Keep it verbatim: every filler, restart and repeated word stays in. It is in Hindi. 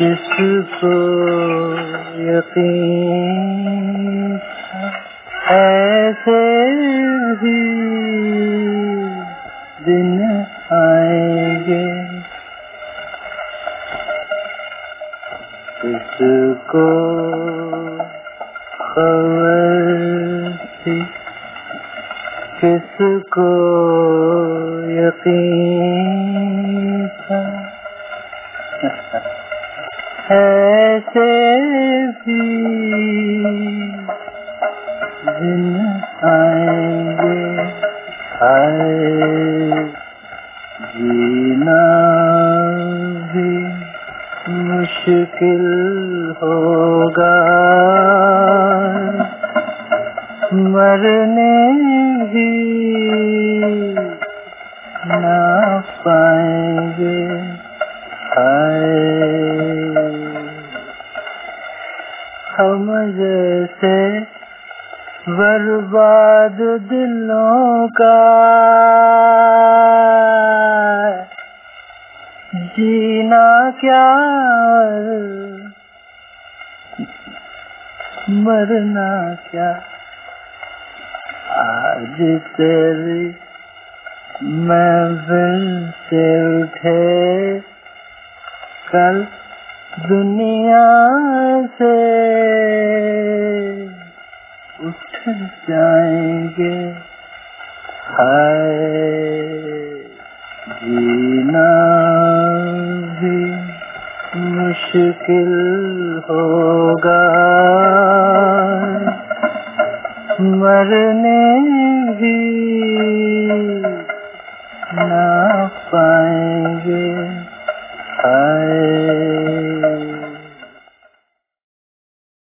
किसको यकीन ऐसे भी दिन आएंगे, किसको खबर थी, किसको यकीन था, ऐसे भी दिन आएंगे। हाय जीना भी मुश्किल होगा, मरने भी ना पाएंगे। हाय हम जैसे बर्बाद दिलों का जीना क्या मरना क्या। आज तेरी महफिल से उठे, कल दुनिया से उठ जाएंगे। हाय जीना भी मुश्किल होगा, मरने भी